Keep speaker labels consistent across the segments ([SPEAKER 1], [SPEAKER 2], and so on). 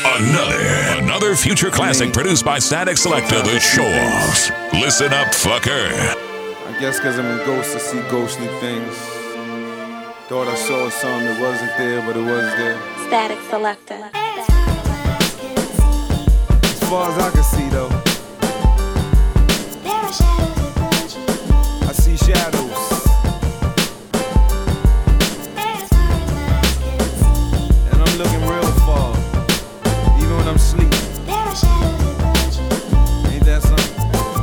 [SPEAKER 1] Another future classic produced by Static Selector, The Show Off. Listen up, fucker.
[SPEAKER 2] I guess because I'm a ghost, I see ghostly things. Thought I saw something that wasn't there, but it was there.
[SPEAKER 3] Static Selector.
[SPEAKER 2] As far as I can see, though, I see shadows. And I'm looking real far, even when I'm sleeping. Ain't that something?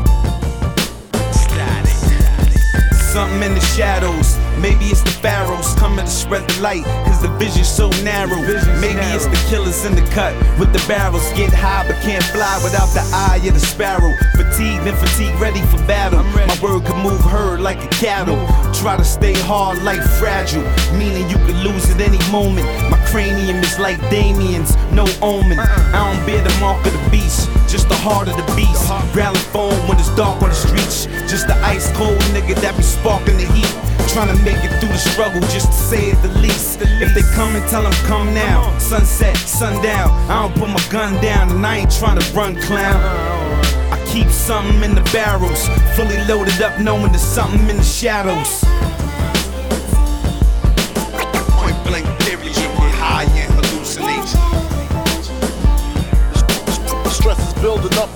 [SPEAKER 4] Something in the shadows. Maybe it's the pharaohs coming to spread the light, cause the vision's so narrow. Maybe it's the killers in the cut with the barrels. Get high but can't fly without the eye of the sparrow. Fatigued and fatigue, ready for battle. My word could move herd like a cattle. Try to stay hard like fragile, meaning you could lose at any moment. My cranium is like Damien's, no omen. I don't bear the mark of the beast, just the heart of the beast. Growling foam when it's dark on the streets. Just the ice cold nigga that be sparking the heat. Trying to make it through the struggle, just to say it the least. If they come and tell them come now. Sunset, sundown, I don't put my gun down. And I ain't trying to run, clown. I keep something in the barrels, fully loaded up knowing there's something in the shadows. Point blank period, you get high and hallucinate.
[SPEAKER 5] The stress is building up.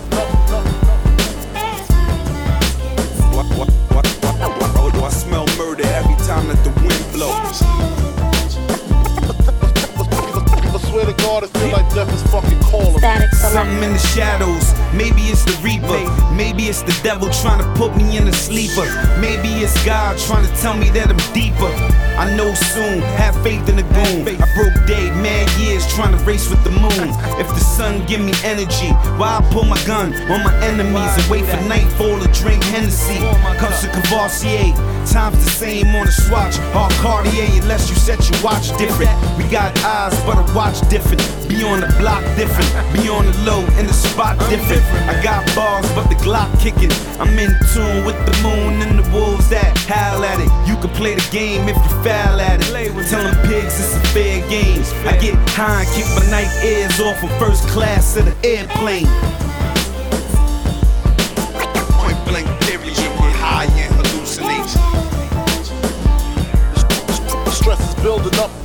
[SPEAKER 4] I smell murder every time that the wind blows.
[SPEAKER 5] I swear to God, I feel like death is fucking calling.
[SPEAKER 4] Something in the shadows. Maybe it's the reaper. Maybe it's the devil trying to put me in a sleeper. Maybe it's God trying to tell me that I'm deeper. I know soon, have faith in the goon. I broke day, mad years trying to race with the moon. If the sun give me energy, why I pull my gun on my enemies and wait for nightfall to drink Hennessy? Cups of Cavassier, time's the same on the swatch. Hard Cartier unless you set your watch different. We got eyes but a watch different. Be on the block different, be on the low in the spot different. I got bars but the Glock kicking. I'm in tune with the moon and the wolves that howl at it. You can play the game if you foul at it. Tell them pigs it's a fair game. I get high and kick my night ears off in first class of the airplane. Point blank period, you get high and hallucinate.
[SPEAKER 5] The stress is building up.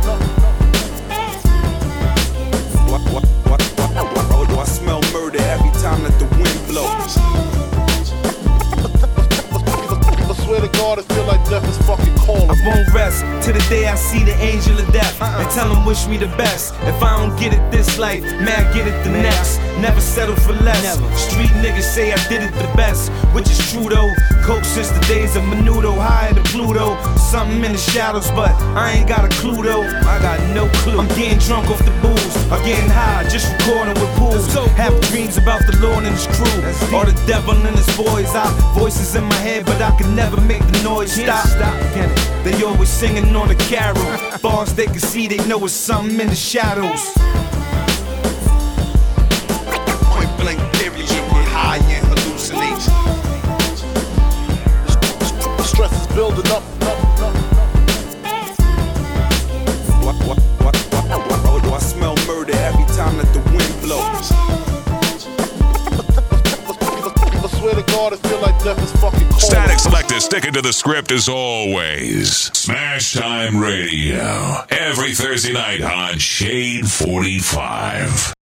[SPEAKER 4] I smell murder every time that the wind blows.
[SPEAKER 5] I swear to God, I feel like death is fucking calling.
[SPEAKER 4] I won't rest till the day I see the angel of death and tell him wish me the best. If I don't get it this life, man, I get it the next. Never settle for less. Street niggas say I did it the best, which is true though. Coke since the days of Menudo, higher than Pluto. Something in the shadows, but I ain't got a clue though. I got no clue. I'm getting drunk off the booze, I'm getting high, just recording with pools. Have dreams about the Lord and his crew, or the devil and his boys. I voices in my head, but I can never make the noise stop. They always singing on the carol. Bars they can see, they know it's something in the shadows. Point blank period, you get high and hallucinate.
[SPEAKER 5] The stress is building up.
[SPEAKER 4] I smell murder every time that the wind blows.
[SPEAKER 5] I swear to God, I feel like death is fucking calling.
[SPEAKER 1] Static Selector sticking to the script as always. Smash Time Radio. Every Thursday night on Shade 45.